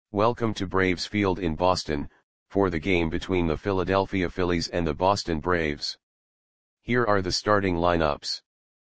Welcome to Braves Field in Boston, for the game between the Philadelphia Phillies and the Boston Braves. Here are the starting lineups.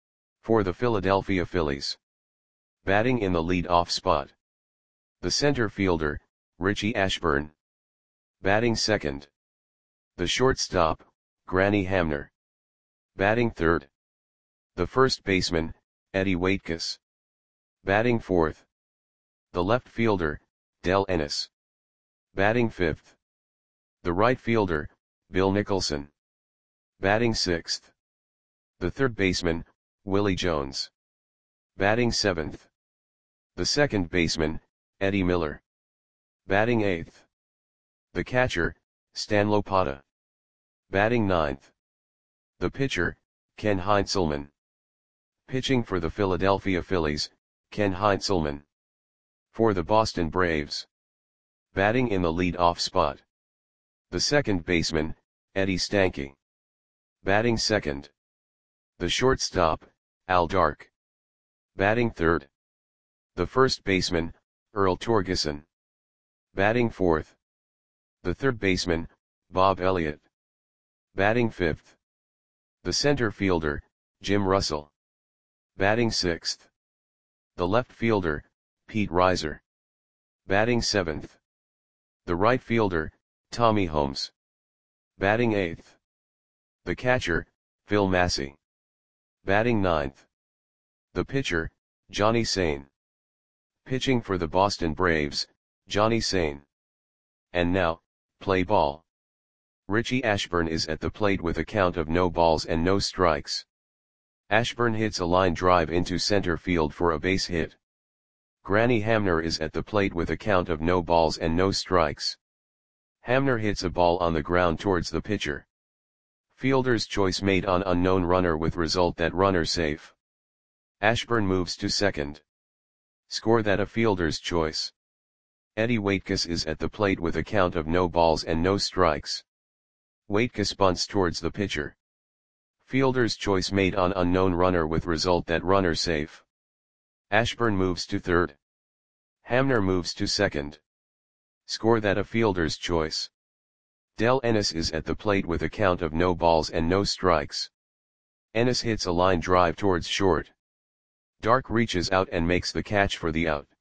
For the Philadelphia Phillies. Batting in the lead-off spot. The center fielder, Richie Ashburn. Batting second. The shortstop, Granny Hamner. Batting third. The first baseman, Eddie Waitkus. Batting fourth. The left fielder, Del Ennis. Batting fifth. The right fielder, Bill Nicholson. Batting sixth. The third baseman, Willie Jones. Batting seventh. The second baseman, Eddie Miller. Batting eighth. The catcher, Stan Lopata. Batting ninth. The pitcher, Ken Heinzelman. Pitching for the Philadelphia Phillies, Ken Heinzelman. For the Boston Braves. Batting in the lead-off spot. The second baseman, Eddie Stanky. Batting second. The shortstop, Al Dark. Batting third. The first baseman, Earl Torgeson. Batting fourth. The third baseman, Bob Elliott. Batting fifth. The center fielder, Jim Russell. Batting sixth. The left fielder, Pete Reiser. Batting seventh. The right fielder, Tommy Holmes. Batting eighth. The catcher, Phil Massey. Batting ninth. The pitcher, Johnny Sain. Pitching for the Boston Braves, Johnny Sain. And now, play ball. Richie Ashburn is at the plate with a count of no balls and no strikes. Ashburn hits a line drive into center field for a base hit. Granny Hamner is at the plate with a count of no balls and no strikes. Hamner hits a ball on the ground towards the pitcher. Fielder's choice made on unknown runner with result that runner safe. Ashburn moves to second. Score that a fielder's choice. Eddie Waitkus is at the plate with a count of no balls and no strikes. Waitkus bunts towards the pitcher. Fielder's choice made on unknown runner with result that runner safe. Ashburn moves to third. Hamner moves to second. Score that a fielder's choice. Del Ennis is at the plate with a count of no balls and no strikes. Ennis hits a line drive towards short. Dark reaches out and makes the catch for the out.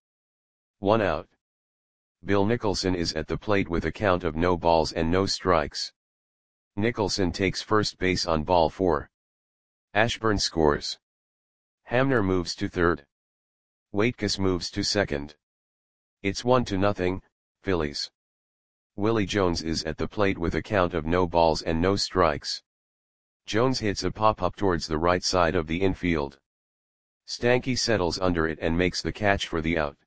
1 out. Bill Nicholson is at the plate with a count of no balls and no strikes. Nicholson takes first base on ball 4. Ashburn scores. Hamner moves to third. Waitkus moves to second. It's 1-0, Phillies. Willie Jones is at the plate with a count of no balls and no strikes. Jones hits a pop-up towards the right side of the infield. Stanky settles under it and makes the catch for the out.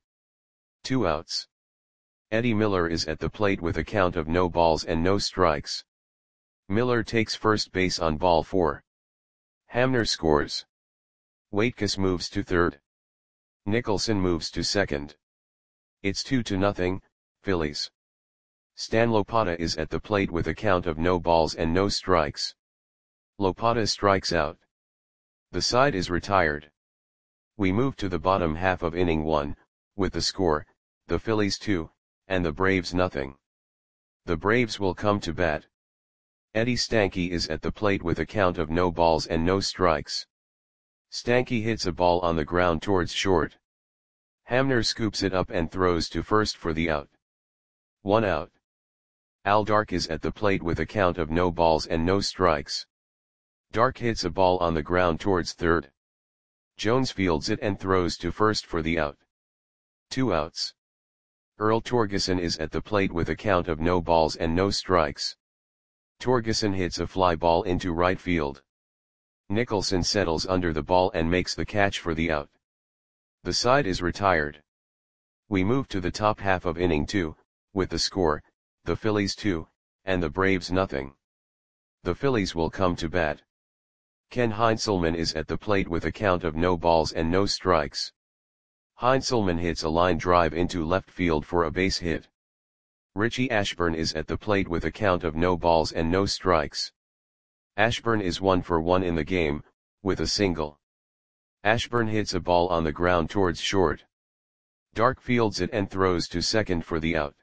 2 outs. Eddie Miller is at the plate with a count of no balls and no strikes. Miller takes first base on ball 4. Hamner scores. Waitkus moves to third. Nicholson moves to second. It's 2-0, Phillies. Stan Lopata is at the plate with a count of no balls and no strikes. Lopata strikes out. The side is retired. We move to the bottom half of inning 1, with the score, the Phillies 2, and the Braves 0. The Braves will come to bat. Eddie Stanky is at the plate with a count of no balls and no strikes. Stanky hits a ball on the ground towards short. Hamner scoops it up and throws to first for the out. 1 out. Al Dark is at the plate with a count of no balls and no strikes. Dark hits a ball on the ground towards third. Jones fields it and throws to first for the out. 2 outs. Earl Torgeson is at the plate with a count of no balls and no strikes. Torgeson hits a fly ball into right field. Nicholson settles under the ball and makes the catch for the out. The side is retired. We move to the top half of inning 2, with the score, the Phillies 2, and the Braves 0. The Phillies will come to bat. Ken Heinzelman is at the plate with a count of no balls and no strikes. Heinzelman hits a line drive into left field for a base hit. Richie Ashburn is at the plate with a count of no balls and no strikes. Ashburn is 1 for 1 in the game, with a single. Ashburn hits a ball on the ground towards short. Dark fields it and throws to second for the out.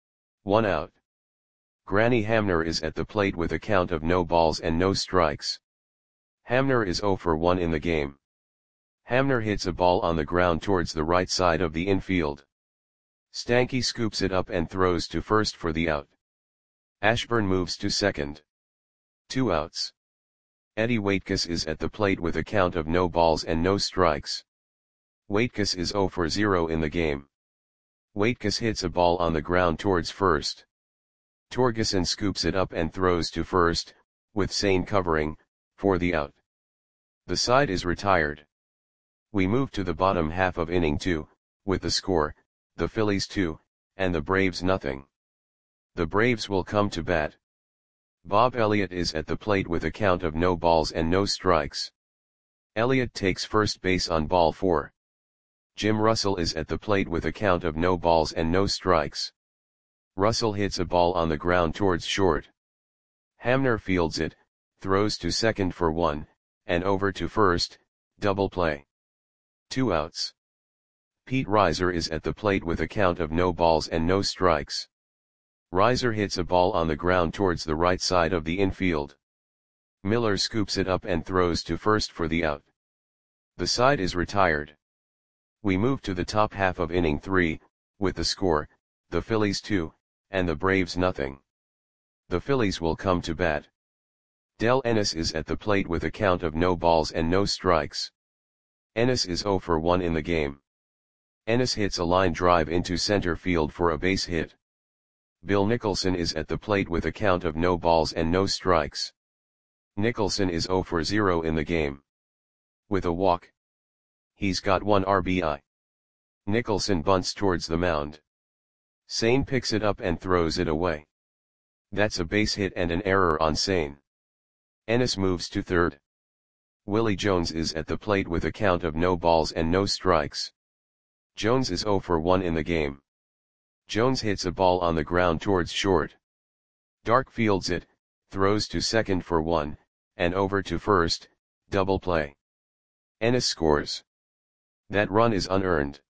1 out. Granny Hamner is at the plate with a count of no balls and no strikes. Hamner is 0 for 1 in the game. Hamner hits a ball on the ground towards the right side of the infield. Stanky scoops it up and throws to first for the out. Ashburn moves to second. 2 outs. Eddie Waitkus is at the plate with a count of no balls and no strikes. Waitkus is 0 for 0 in the game. Waitkus hits a ball on the ground towards first. Torgeson scoops it up and throws to first, with Sane covering, for the out. The side is retired. We move to the bottom half of inning 2, with the score, the Phillies 2, and the Braves nothing. The Braves will come to bat. Bob Elliott is at the plate with a count of no balls and no strikes. Elliott takes first base on ball 4. Jim Russell is at the plate with a count of no balls and no strikes. Russell hits a ball on the ground towards short. Hamner fields it, throws to second for 1, and over to first, double play. 2 outs. Pete Reiser is at the plate with a count of no balls and no strikes. Reiser hits a ball on the ground towards the right side of the infield. Miller scoops it up and throws to first for the out. The side is retired. We move to the top half of inning 3, with the score, the Phillies 2, and the Braves nothing. The Phillies will come to bat. Del Ennis is at the plate with a count of no balls and no strikes. Ennis is 0 for 1 in the game. Ennis hits a line drive into center field for a base hit. Bill Nicholson is at the plate with a count of no balls and no strikes. Nicholson is 0 for 0 in the game. With a walk. He's got 1 RBI. Nicholson bunts towards the mound. Sane picks it up and throws it away. That's a base hit and an error on Sane. Ennis moves to third. Willie Jones is at the plate with a count of no balls and no strikes. Jones is 0 for 1 in the game. Jones hits a ball on the ground towards short. Dark fields it, throws to second for 1, and over to first, double play. Ennis scores. That run is unearned.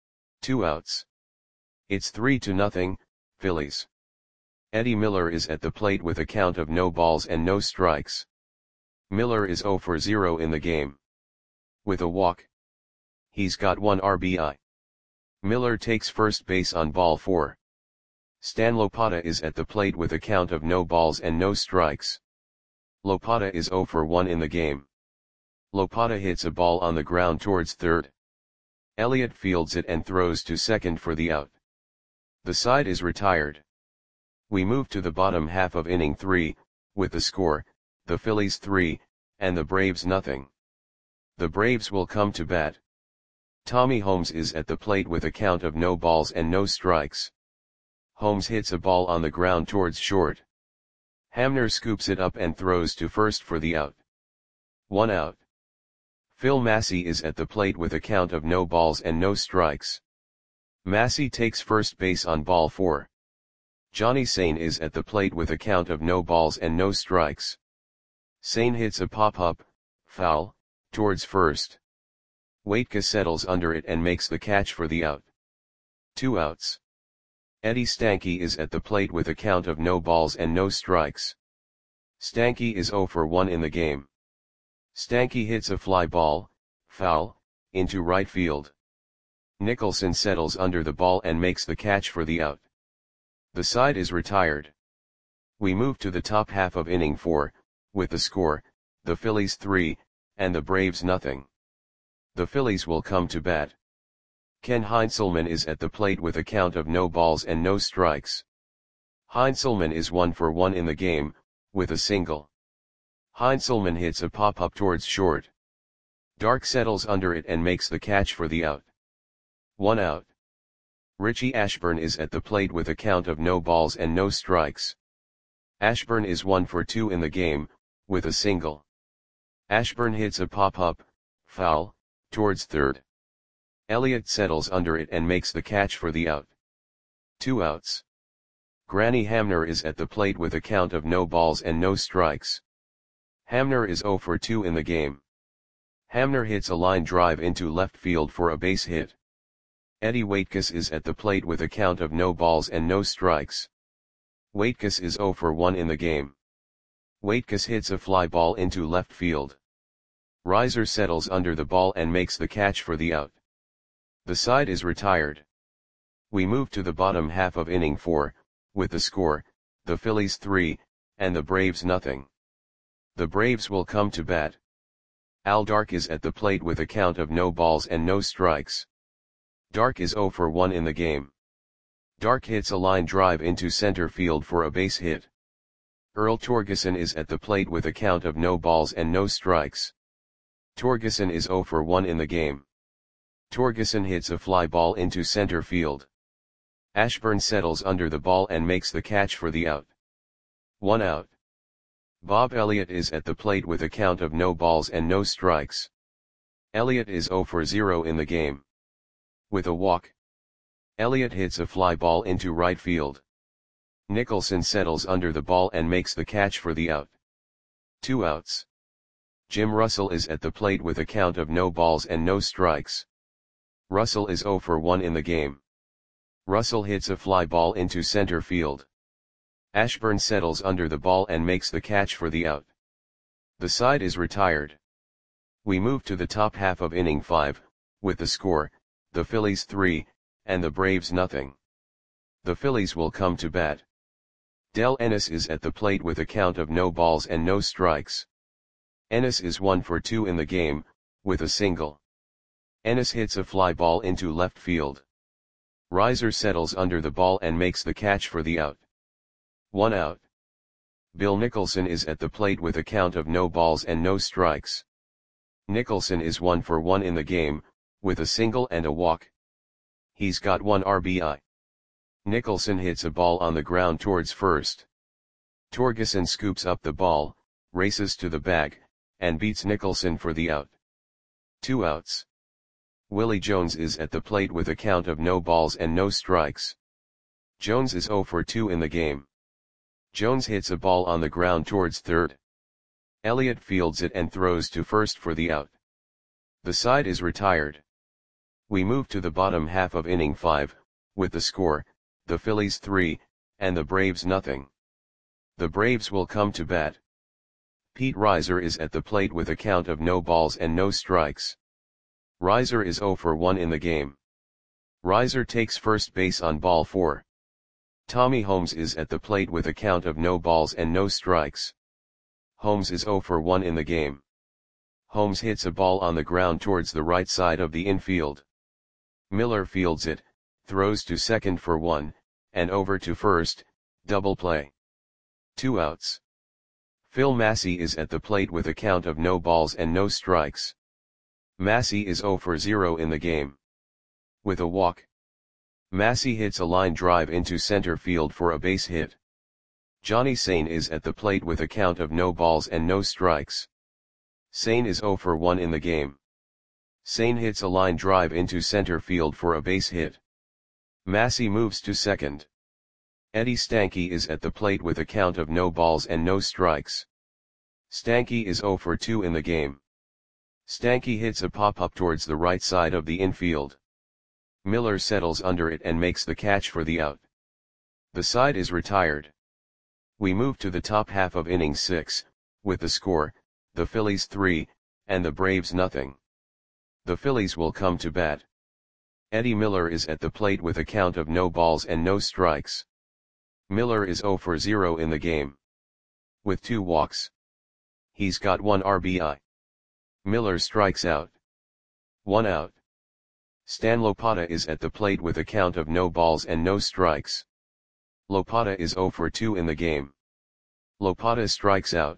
2 outs. It's 3-0, Phillies. Eddie Miller is at the plate with a count of no balls and no strikes. Miller is 0 for 0 in the game. With a walk. He's got 1 RBI. Miller takes first base on ball 4. Stan Lopata is at the plate with a count of no balls and no strikes. Lopata is 0 for 1 in the game. Lopata hits a ball on the ground towards third. Elliott fields it and throws to second for the out. The side is retired. We move to the bottom half of inning 3, with the score, the Phillies 3, and the Braves nothing. The Braves will come to bat. Tommy Holmes is at the plate with a count of no balls and no strikes. Holmes hits a ball on the ground towards short. Hamner scoops it up and throws to first for the out. 1 out. Phil Massey is at the plate with a count of no balls and no strikes. Massey takes first base on ball 4. Johnny Sane is at the plate with a count of no balls and no strikes. Sane hits a pop-up, foul, towards first. Waitkus settles under it and makes the catch for the out. 2 outs. Eddie Stanky is at the plate with a count of no balls and no strikes. Stanky is 0 for 1 in the game. Stanky hits a fly ball, foul, into right field. Nicholson settles under the ball and makes the catch for the out. The side is retired. We move to the top half of inning 4, with the score, the Phillies 3, and the Braves nothing. The Phillies will come to bat. Ken Heinzelman is at the plate with a count of no balls and no strikes. Heinzelman is 1 for 1 in the game, with a single. Heinzelman hits a pop-up towards short. Dark settles under it and makes the catch for the out. 1 out. Richie Ashburn is at the plate with a count of no balls and no strikes. Ashburn is 1 for 2 in the game, with a single. Ashburn hits a pop-up, foul, towards third. Elliott settles under it and makes the catch for the out. 2 outs. Granny Hamner is at the plate with a count of no balls and no strikes. Hamner is 0 for 2 in the game. Hamner hits a line drive into left field for a base hit. Eddie Waitkus is at the plate with a count of no balls and no strikes. Waitkus is 0 for 1 in the game. Waitkus hits a fly ball into left field. Reiser settles under the ball and makes the catch for the out. The side is retired. We move to the bottom half of inning 4, with the score, the Phillies 3, and the Braves nothing. The Braves will come to bat. Al Dark is at the plate with a count of no balls and no strikes. Dark is 0 for 1 in the game. Dark hits a line drive into center field for a base hit. Earl Torgeson is at the plate with a count of no balls and no strikes. Torgeson is 0 for 1 in the game. Torgeson hits a fly ball into center field. Ashburn settles under the ball and makes the catch for the out. 1 out. Bob Elliott is at the plate with a count of no balls and no strikes. Elliott is 0 for 0 in the game. With a walk, Elliott hits a fly ball into right field. Nicholson settles under the ball and makes the catch for the out. 2 outs. Jim Russell is at the plate with a count of no balls and no strikes. Russell is 0 for 1 in the game. Russell hits a fly ball into center field. Ashburn settles under the ball and makes the catch for the out. The side is retired. We move to the top half of inning 5, with the score, the Phillies 3, and the Braves nothing. The Phillies will come to bat. Del Ennis is at the plate with a count of no balls and no strikes. Ennis is 1 for 2 in the game, with a single. Ennis hits a fly ball into left field. Reiser settles under the ball and makes the catch for the out. 1 out. Bill Nicholson is at the plate with a count of no balls and no strikes. Nicholson is 1 for 1 in the game, with a single and a walk. He's got 1 RBI. Nicholson hits a ball on the ground towards first. Torgeson scoops up the ball, races to the bag, and beats Nicholson for the out. 2 outs. Willie Jones is at the plate with a count of no balls and no strikes. Jones is 0 for 2 in the game. Jones hits a ball on the ground towards third. Elliott fields it and throws to first for the out. The side is retired. We move to the bottom half of inning 5, with the score, the Phillies 3, and the Braves nothing. The Braves will come to bat. Pete Reiser is at the plate with a count of no balls and no strikes. Reiser is 0 for 1 in the game. Reiser takes first base on ball 4. Tommy Holmes is at the plate with a count of no balls and no strikes. Holmes is 0 for 1 in the game. Holmes hits a ball on the ground towards the right side of the infield. Miller fields it, throws to second for 1, and over to first, double play. 2 outs. Phil Massey is at the plate with a count of no balls and no strikes. Massey is 0 for 0 in the game. With a walk, Massey hits a line drive into center field for a base hit. Johnny Sain is at the plate with a count of no balls and no strikes. Sain is 0 for 1 in the game. Sain hits a line drive into center field for a base hit. Massey moves to second. Eddie Stanky is at the plate with a count of no balls and no strikes. Stanky is 0 for 2 in the game. Stanky hits a pop-up towards the right side of the infield. Miller settles under it and makes the catch for the out. The side is retired. We move to the top half of inning 6, with the score, the Phillies 3, and the Braves nothing. The Phillies will come to bat. Eddie Miller is at the plate with a count of no balls and no strikes. Miller is 0 for 0 in the game. With 2 walks, he's got 1 RBI. Miller strikes out. 1 out. Stan Lopata is at the plate with a count of no balls and no strikes. Lopata is 0 for 2 in the game. Lopata strikes out.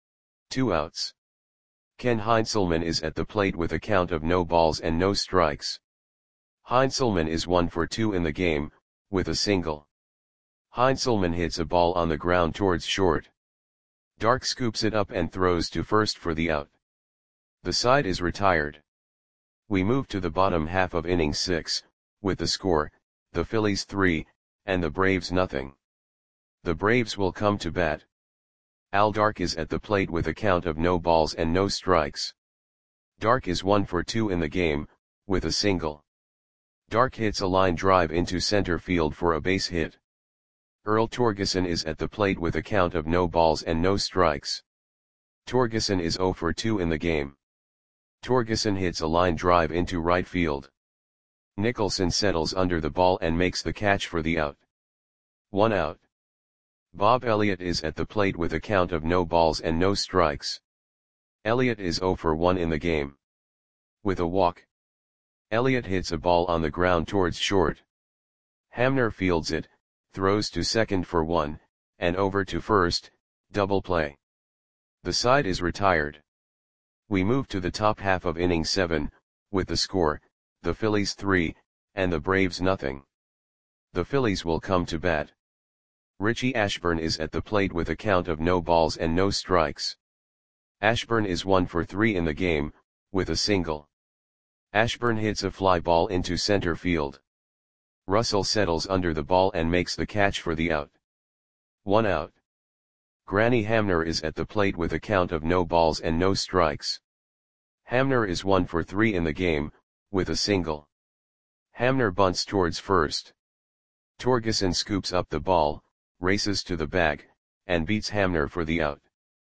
2 outs. Ken Heinzelman is at the plate with a count of no balls and no strikes. Heinzelman is 1 for 2 in the game, with a single. Heinzelman hits a ball on the ground towards short. Dark scoops it up and throws to first for the out. The side is retired. We move to the bottom half of inning 6, with the score, the Phillies 3, and the Braves nothing. The Braves will come to bat. Al Dark is at the plate with a count of no balls and no strikes. Dark is 1 for 2 in the game, with a single. Dark hits a line drive into center field for a base hit. Earl Torgeson is at the plate with a count of no balls and no strikes. Torgeson is 0 for 2 in the game. Torgeson hits a line drive into right field. Nicholson settles under the ball and makes the catch for the out. 1 out. Bob Elliott is at the plate with a count of no balls and no strikes. Elliott is 0 for 1 in the game. With a walk, Elliott hits a ball on the ground towards short. Hamner fields it, throws to second for 1, and over to first, double play. The side is retired. We move to the top half of inning 7, with the score, the Phillies 3, and the Braves nothing. The Phillies will come to bat. Richie Ashburn is at the plate with a count of no balls and no strikes. Ashburn is 1 for 3 in the game, with a single. Ashburn hits a fly ball into center field. Russell settles under the ball and makes the catch for the out. 1 out. Granny Hamner is at the plate with a count of no balls and no strikes. Hamner is 1 for 3 in the game, with a single. Hamner bunts towards first. Torgeson scoops up the ball, races to the bag, and beats Hamner for the out.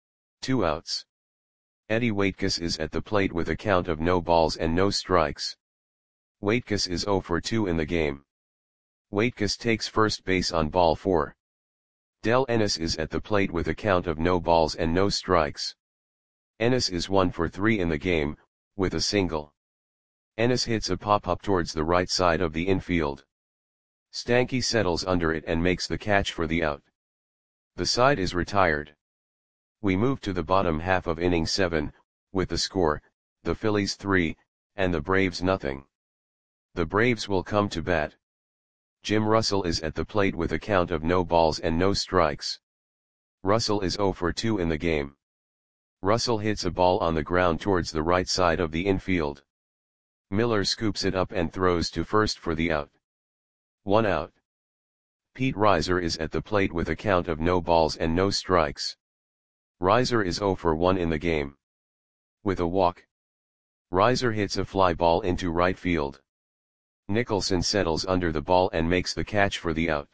2 outs. Eddie Waitkus is at the plate with a count of no balls and no strikes. Waitkus is 0 for 2 in the game. Waitkus takes first base on ball 4. Del Ennis is at the plate with a count of no balls and no strikes. Ennis is 1 for 3 in the game, with a single. Ennis hits a pop-up towards the right side of the infield. Stanky settles under it and makes the catch for the out. The side is retired. We move to the bottom half of inning 7, with the score, the Phillies 3, and the Braves nothing. The Braves will come to bat. Jim Russell is at the plate with a count of no balls and no strikes. Russell is 0 for 2 in the game. Russell hits a ball on the ground towards the right side of the infield. Miller scoops it up and throws to first for the out. 1 out. Pete Reiser is at the plate with a count of no balls and no strikes. Reiser is 0 for 1 in the game. With a walk, Reiser hits a fly ball into right field. Nicholson settles under the ball and makes the catch for the out.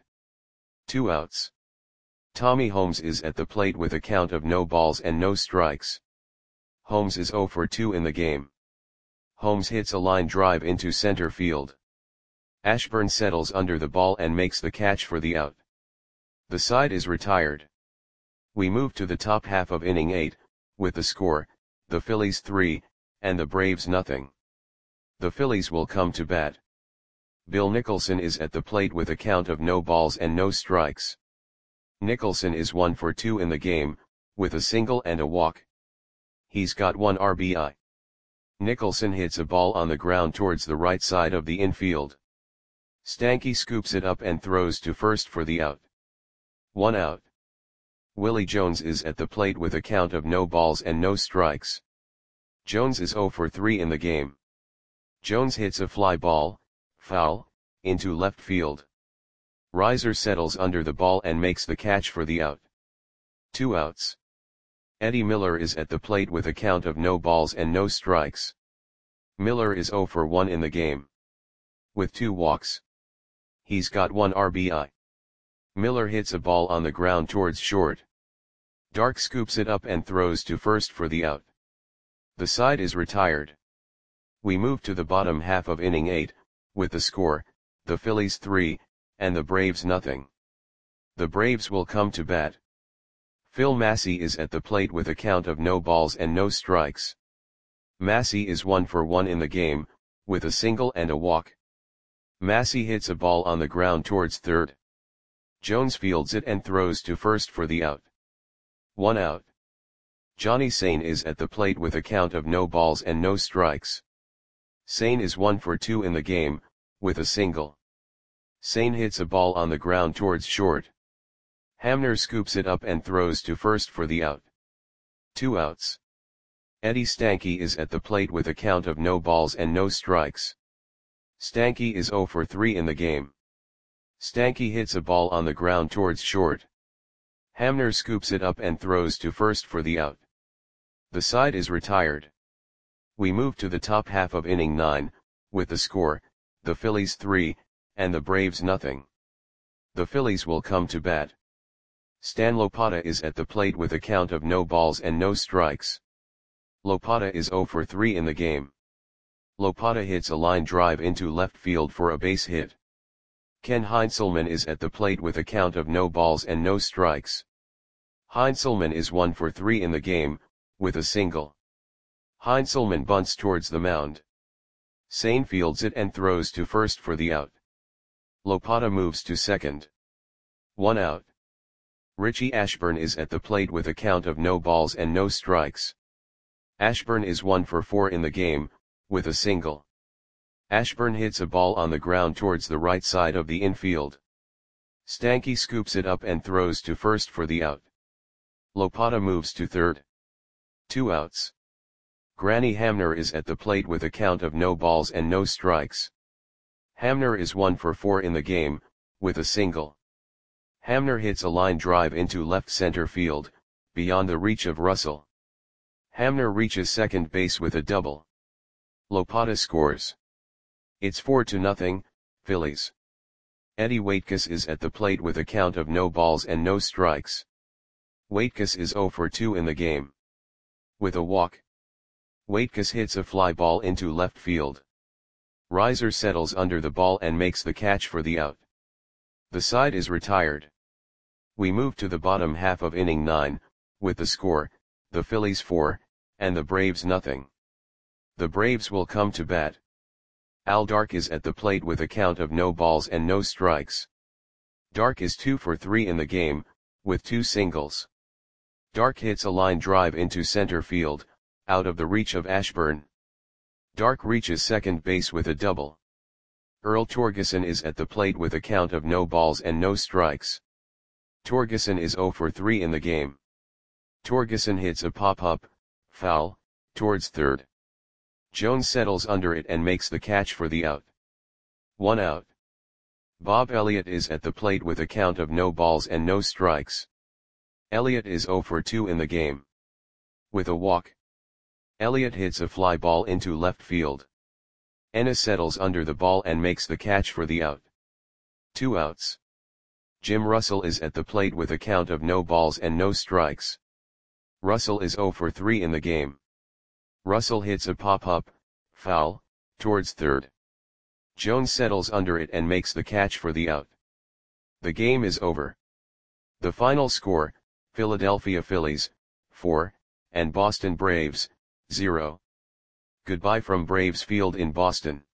2 outs. Tommy Holmes is at the plate with a count of no balls and no strikes. Holmes is 0 for 2 in the game. Holmes hits a line drive into center field. Ashburn settles under the ball and makes the catch for the out. The side is retired. We move to the top half of inning 8, with the score, the Phillies 3, and the Braves nothing. The Phillies will come to bat. Bill Nicholson is at the plate with a count of no balls and no strikes. Nicholson is 1 for 2 in the game, with a single and a walk. He's got 1 RBI. Nicholson hits a ball on the ground towards the right side of the infield. Stanky scoops it up and throws to first for the out. 1 out. Willie Jones is at the plate with a count of no balls and no strikes. Jones is 0 for 3 in the game. Jones hits a fly ball, foul, into left field. Reiser settles under the ball and makes the catch for the out. 2 outs. Eddie Miller is at the plate with a count of no balls and no strikes. Miller is 0 for 1 in the game. With 2 walks, he's got 1 RBI. Miller hits a ball on the ground towards short. Dark scoops it up and throws to first for the out. The side is retired. We move to the bottom half of inning 8, with the score, the Phillies 3, and the Braves nothing. The Braves will come to bat. Phil Massey is at the plate with a count of no balls and no strikes. Massey is 1 for 1 in the game, with a single and a walk. Massey hits a ball on the ground towards third. Jones fields it and throws to first for the out. 1 out. Johnny Sane is at the plate with a count of no balls and no strikes. Sane is 1 for 2 in the game, with a single. Sane hits a ball on the ground towards short. Hamner scoops it up and throws to first for the out. 2 outs. Eddie Stanky is at the plate with a count of no balls and no strikes. Stanky is 0 for 3 in the game. Stanky hits a ball on the ground towards short. Hamner scoops it up and throws to first for the out. The side is retired. We move to the top half of inning 9, with the score, the Phillies 3, and the Braves nothing. The Phillies will come to bat. Stan Lopata is at the plate with a count of no balls and no strikes. Lopata is 0 for 3 in the game. Lopata hits a line drive into left field for a base hit. Ken Heinzelman is at the plate with a count of no balls and no strikes. Heinzelman is 1 for 3 in the game, with a single. Heinzelman bunts towards the mound. Sane fields it and throws to first for the out. Lopata moves to second. 1 out. Richie Ashburn is at the plate with a count of no balls and no strikes. Ashburn is 1 for 4 in the game, with a single. Ashburn hits a ball on the ground towards the right side of the infield. Stanky scoops it up and throws to first for the out. Lopata moves to third. 2 outs. Granny Hamner is at the plate with a count of no balls and no strikes. Hamner is 1 for 4 in the game, with a single. Hamner hits a line drive into left center field, beyond the reach of Russell. Hamner reaches second base with a double. Lopata scores. It's 4-0, Phillies. Eddie Waitkus is at the plate with a count of no balls and no strikes. Waitkus is 0 for 2 in the game. With a walk. Waitkus hits a fly ball into left field. Reiser settles under the ball and makes the catch for the out. The side is retired. We move to the bottom half of inning 9, with the score, the Phillies 4, and the Braves nothing. The Braves will come to bat. Al Dark is at the plate with a count of no balls and no strikes. Dark is 2 for 3 in the game, with 2 singles. Dark hits a line drive into center field, out of the reach of Ashburn. Dark reaches second base with a double. Earl Torgeson is at the plate with a count of no balls and no strikes. Torgeson is 0 for 3 in the game. Torgeson hits a pop-up, foul, towards third. Jones settles under it and makes the catch for the out. 1 out. Bob Elliott is at the plate with a count of no balls and no strikes. Elliott is 0 for 2 in the game. With a walk. Elliott hits a fly ball into left field. Ennis settles under the ball and makes the catch for the out. 2 outs. Jim Russell is at the plate with a count of no balls and no strikes. Russell is 0 for 3 in the game. Russell hits a pop-up, foul, towards third. Jones settles under it and makes the catch for the out. The game is over. The final score, Philadelphia Phillies, 4, and Boston Braves, 0. Goodbye from Braves Field in Boston.